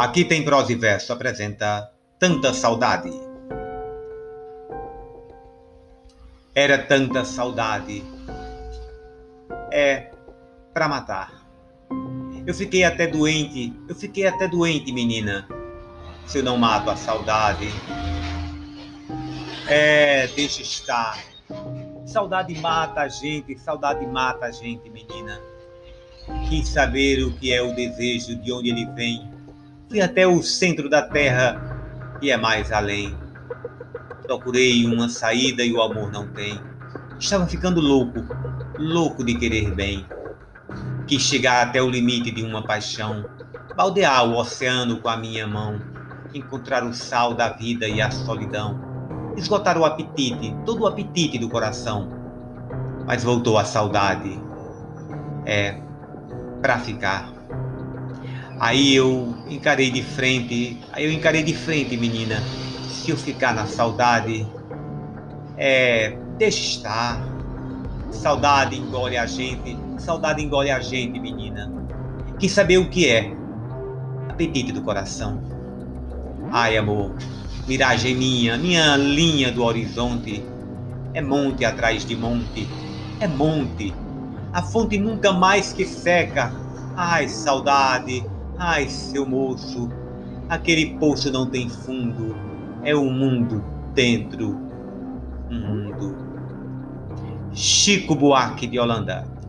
Aqui tem prosa e verso, apresenta Tanta Saudade. Era tanta saudade, é pra matar. Eu fiquei até doente, menina, se eu não mato a saudade. Deixa estar. Saudade mata a gente, menina. Quis saber o que é o desejo, de onde ele vem. Fui até o centro da terra e é mais além. Procurei uma saída e o amor não tem. Estava ficando louco de querer bem. Quis chegar até o limite de uma paixão, baldear o oceano com a minha mão, encontrar o sal da vida e a solidão, esgotar o apetite, todo o apetite do coração. Mas voltou a saudade, pra ficar. Aí eu encarei de frente, menina. Se eu ficar na saudade, deixa estar. Saudade engole a gente, menina. Quis saber o que é apetite do coração. Ai, amor, miragem minha linha do horizonte. É monte atrás de monte, é monte. A fonte nunca mais que seca. Ai, saudade, ai, seu moço. Aquele poço não tem fundo. É um mundo dentro, um mundo. Chico Buarque de Holanda.